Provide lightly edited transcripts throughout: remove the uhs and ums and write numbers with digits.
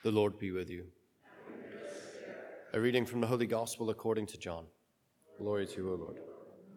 The Lord be with you. A reading from the Holy Gospel according to John. Glory to you, O Lord.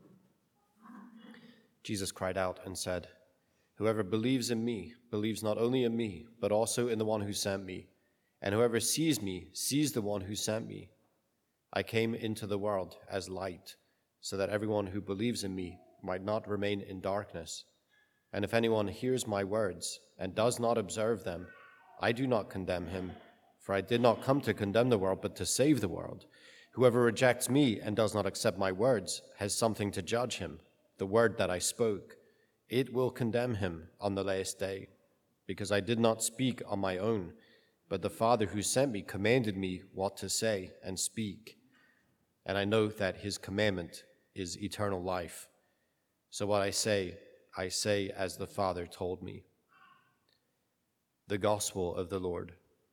Jesus cried out and said, "Whoever believes in me believes not only in me, but also in the one who sent me. And whoever sees me sees the one who sent me. I came into the world as light, so that everyone who believes in me might not remain in darkness. And if anyone hears my words and does not observe them, I do not condemn him, for I did not come to condemn the world, but to save the world. Whoever rejects me and does not accept my words has something to judge him. The word that I spoke, it will condemn him on the last day, because I did not speak on my own, but the Father who sent me commanded me what to say and speak. And I know that his commandment is eternal life. So what I say as the Father told me." The Gospel of the Lord.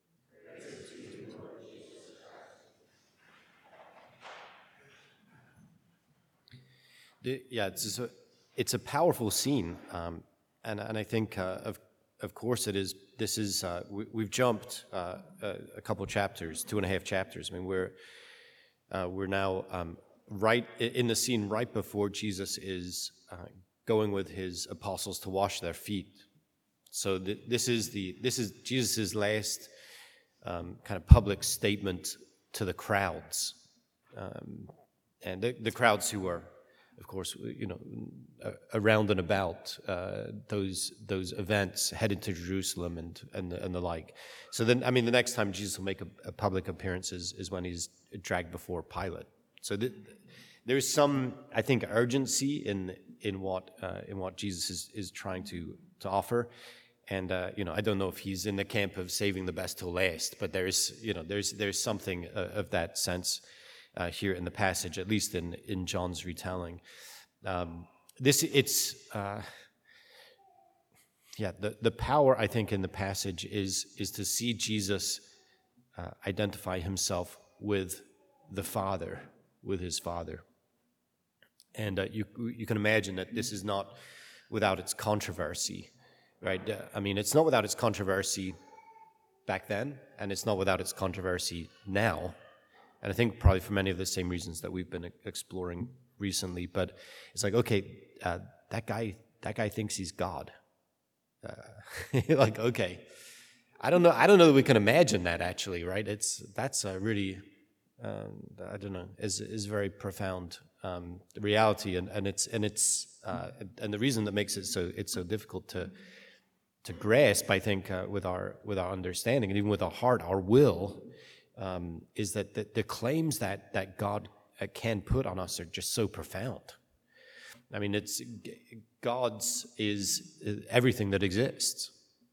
It's a powerful scene, and I think of course it is. This is we've jumped a couple chapters, 2.5 chapters. I mean, we're now right in the scene right before Jesus is going with his apostles to wash their feet. So this is Jesus' last kind of public statement to the crowds, and the crowds who are, of course, around and about those events, headed to Jerusalem and the like. So then, I mean, the next time Jesus will make a public appearance is when he's dragged before Pilate. So there's some, I think, urgency in what Jesus is trying to offer. And I don't know if he's in the camp of saving the best till last, but there's something of that sense here in the passage, at least in John's retelling. The power, I think, in the passage is to see Jesus identify himself with the Father, with his Father. And you can imagine that this is not without its controversy, right? I mean, it's not without its controversy back then, and it's not without its controversy now. And I think probably for many of the same reasons that we've been exploring recently. But it's like, okay, that guy thinks he's God. Like, okay, I don't know that we can imagine that actually, right? That's a really I don't know, is very profound reality, and the reason that makes it so difficult to grasp, I think, with our understanding and even with our heart, our will, is that the claims that God can put on us are just so profound. I mean, God's is everything that exists,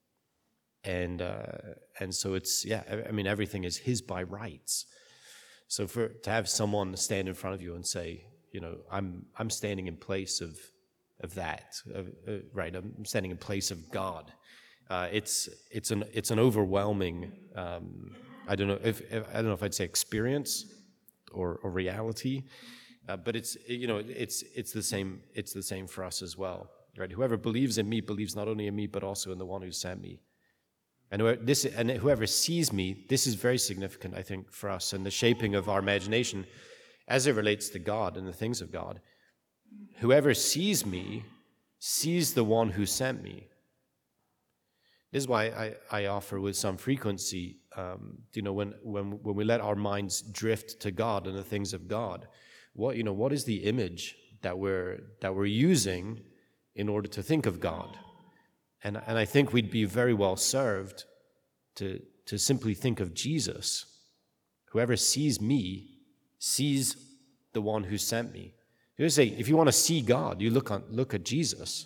and so it's I mean, everything is His by rights. So to have someone stand in front of you and say, I'm standing in place of that, right? I'm standing in place of God. It's an overwhelming. I don't know if I'd say experience or reality, but it's the same. It's the same for us as well, right? Whoever believes in me believes not only in me but also in the one who sent me. And whoever sees me, this is very significant, I think, for us and the shaping of our imagination as it relates to God and the things of God. Whoever sees me sees the one who sent me. This is why I offer with some frequency, when we let our minds drift to God and the things of God, what is the image that we're using in order to think of God? And I think we'd be very well served to simply think of Jesus. Whoever sees me sees the one who sent me. You say, if you want to see God, you look at Jesus.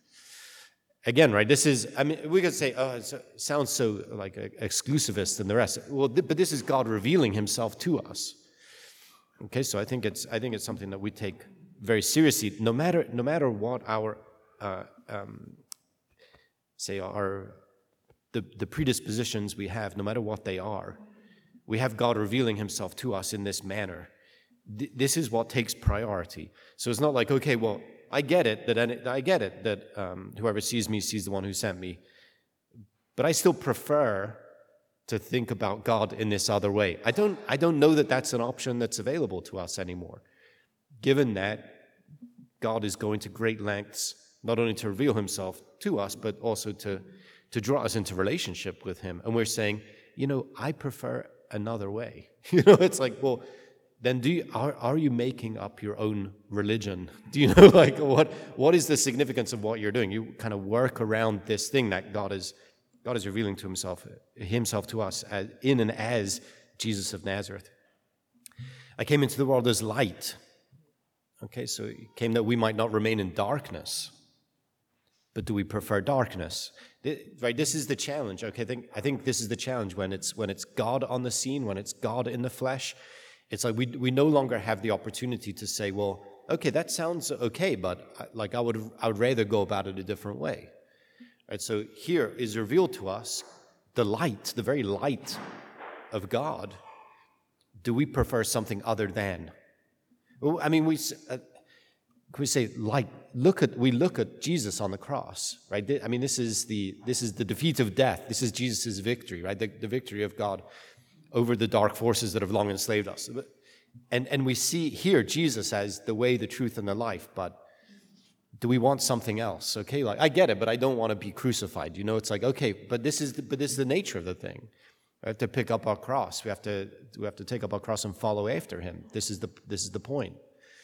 Again, right? This is, I mean, we could say, oh, it sounds so like exclusivist than the rest. Well, but this is God revealing Himself to us. Okay, so I think it's something that we take very seriously, no matter what our the predispositions we have, no matter what they are, we have God revealing Himself to us in this manner. This is what takes priority. So it's not like, okay, well, I get it that whoever sees me sees the one who sent me, but I still prefer to think about God in this other way. I don't know that that's an option that's available to us anymore, given that God is going to great lengths not only to reveal himself to us, but also to draw us into relationship with him. And we're saying, I prefer another way. It's like, well, then are you making up your own religion? Do you know, like, what is the significance of what you're doing? You kind of work around this thing that God is revealing to himself to us in and as Jesus of Nazareth. I came into the world as light. Okay, so it came that we might not remain in darkness. But do we prefer darkness? Right, this is the challenge. Okay, I think this is the challenge when it's God on the scene, when it's God in the flesh. It's like we no longer have the opportunity to say, well, okay, that sounds okay, but like I would rather go about it a different way. Right, so here is revealed to us the light, the very light of God. Do we prefer something other than? Well, I mean, we say light. We look at Jesus on the cross, right? I mean, this is the defeat of death. This is Jesus' victory, right? The victory of God over the dark forces that have long enslaved us. And we see here Jesus as the way, the truth, and the life. But do we want something else? Okay, like I get it, but I don't want to be crucified. It's like, okay, but this is the nature of the thing. We have to pick up our cross. We have to take up our cross and follow after him. This is the point.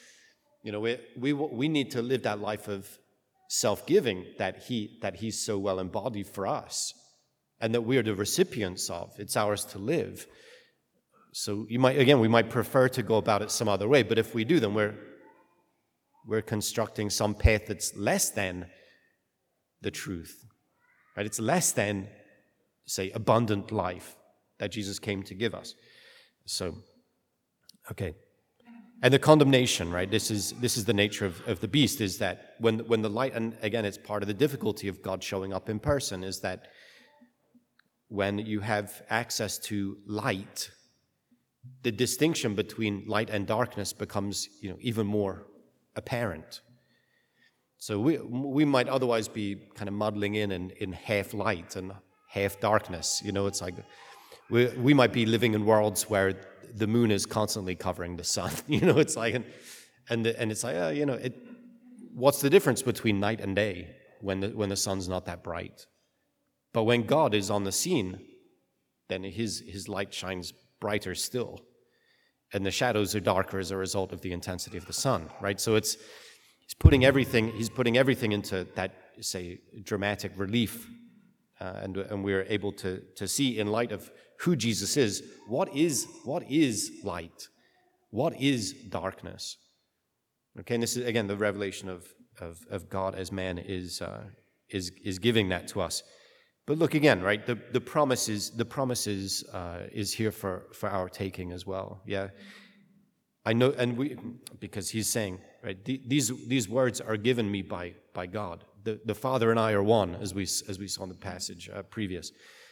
We need to live that life of self-giving that he's so well embodied for us, and that we are the recipients of. It's ours to live. So we might prefer to go about it some other way, but if we do, then we're constructing some path that's less than the truth, right? It's less than, say, abundant life that Jesus came to give us. So, okay. And the condemnation, right? This is the nature of the beast, is that when the light, and again, it's part of the difficulty of God showing up in person, is that when you have access to light, the distinction between light and darkness becomes, even more apparent. So we might otherwise be kind of muddling in half light and half darkness. It's like we might be living in worlds where the moon is constantly covering the sun. It's like, and it's like, what's the difference between night and day when the sun's not that bright? But when God is on the scene, then his light shines brighter still, and the shadows are darker as a result of the intensity of the sun, right? So he's putting everything into that, say, dramatic relief, and we're able to see, in light of who Jesus is, what is light, what is darkness. Okay, and this is again the revelation of God as man is giving that to us. But look again, right? The promise is here for our taking as well. Yeah, I know, and because he's saying, right, these words are given me by God. The Father and I are one, as we saw in the passage previous.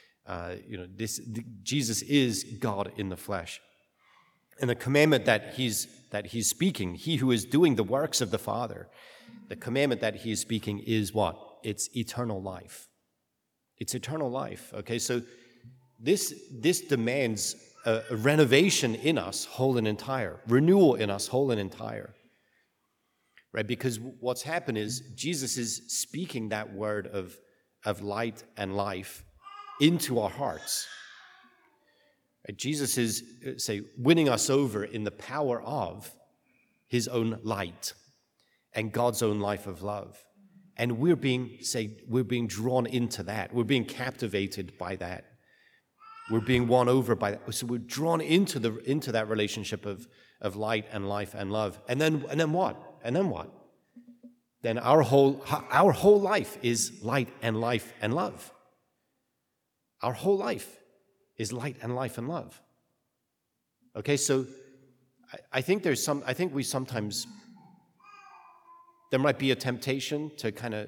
Jesus is God in the flesh, and the commandment that he's speaking, he who is doing the works of the Father, the commandment that he is speaking is what? It's eternal life. It's eternal life. Okay, so this demands a renovation in us, whole and entire, renewal in us, whole and entire. Right, because what's happened is Jesus is speaking that word of light and life into our hearts. Right? Jesus is, say, winning us over in the power of his own light and God's own life of love. And we're being drawn into that. We're being captivated by that. We're being won over by that. So we're drawn into that relationship of light and life and love. And then what? And then what? Then our whole life is light and life and love. Our whole life is light and life and love. Okay, so I think we sometimes, there might be a temptation to kind of,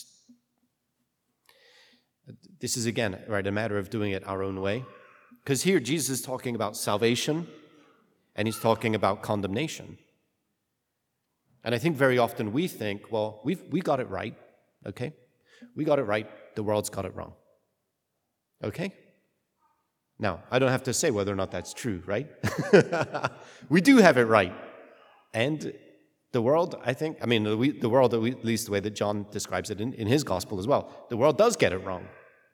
this is again, right, a matter of doing it our own way. Because here Jesus is talking about salvation and he's talking about condemnation. And I think very often we think, well, we got it right, okay? We got it right, the world's got it wrong. Okay? Now, I don't have to say whether or not that's true, right? We do have it right. And the world, the world, at least the way that John describes it in his gospel as well, the world does get it wrong.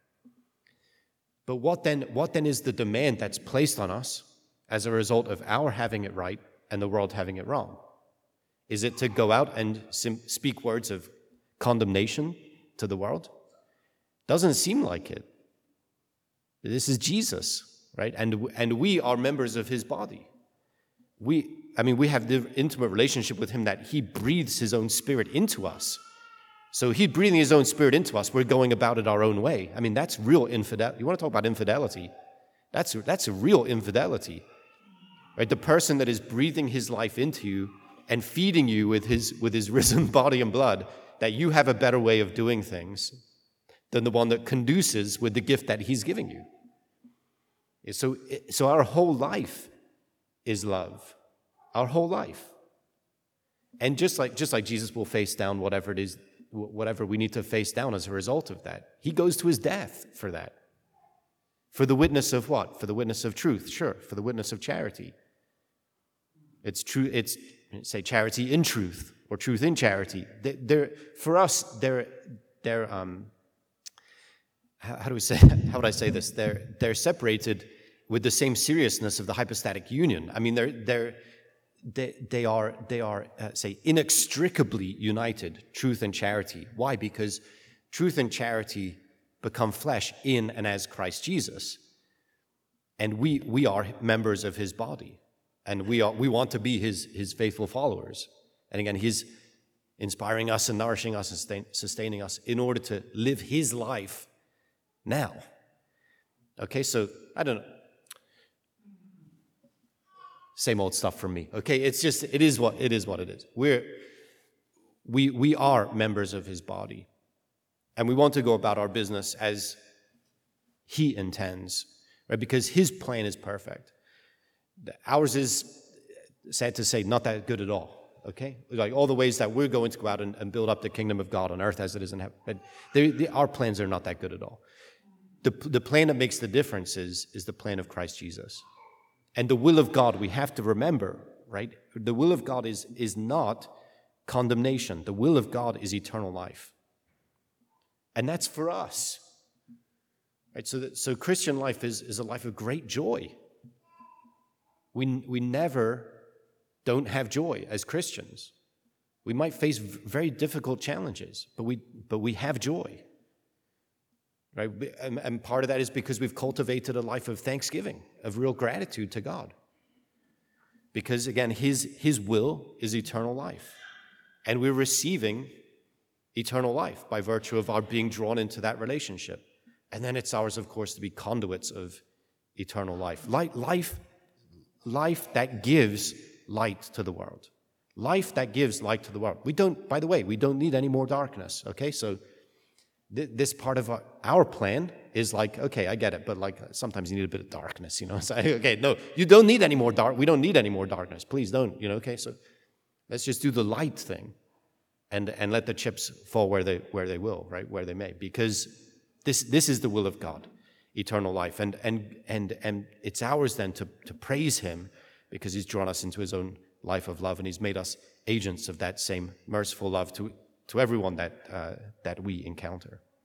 But what then is the demand that's placed on us as a result of our having it right and the world having it wrong? Is it to go out and speak words of condemnation to the world? Doesn't seem like it. This is Jesus, right? And we are members of his body. We have the intimate relationship with him that he breathes his own spirit into us. So he breathing his own spirit into us, we're going about it our own way. I mean, that's real infidelity. You want to talk about infidelity? That's a real infidelity, right? The person that is breathing his life into you and feeding you with his risen body and blood, that you have a better way of doing things than the one that conduces with the gift that he's giving you. So our whole life is love. Our whole life. And just like Jesus will face down whatever it is, whatever we need to face down as a result of that, he goes to his death for that. For the witness of what? For the witness of truth, sure. For the witness of charity. It's true. It's, say, charity in truth or truth in charity. For us, how would I say this? They're separated with the same seriousness of the hypostatic union. I mean, they are say, inextricably united, truth and charity. Why? Because truth and charity become flesh in and as Christ Jesus. And we are members of his body. And we want to be his faithful followers. And again, he's inspiring us and nourishing us and sustaining us in order to live his life now. Okay, so I don't know. Same old stuff from me. Okay, it is what it is. We are members of his body. And we want to go about our business as he intends, right? Because his plan is perfect. Ours is, sad to say, not that good at all, okay? Like all the ways that we're going to go out and build up the kingdom of God on earth as it is in heaven. But our plans are not that good at all. The plan that makes the difference is the plan of Christ Jesus. And the will of God, we have to remember, right? The will of God is not condemnation. The will of God is eternal life. And that's for us. Right? So Christian life is a life of great joy. We never don't have joy as Christians. We might face very difficult challenges, but we have joy. Right? And part of that is because we've cultivated a life of thanksgiving, of real gratitude to God. Because again, his will is eternal life. And we're receiving eternal life by virtue of our being drawn into that relationship. And then it's ours, of course, to be conduits of eternal life. Life that gives light to the world. Life that gives light to the world. We don't need any more darkness, okay? So this part of our plan is like, okay, I get it, but like sometimes you need a bit of darkness, you know? So, okay, no, you don't need any more we don't need any more darkness. Please don't, you know, okay? So let's just do the light thing and let the chips fall where they will, right? Where they may, because this is the will of God, eternal life. And it's ours then to praise him because he's drawn us into his own life of love and he's made us agents of that same merciful love to everyone that we encounter.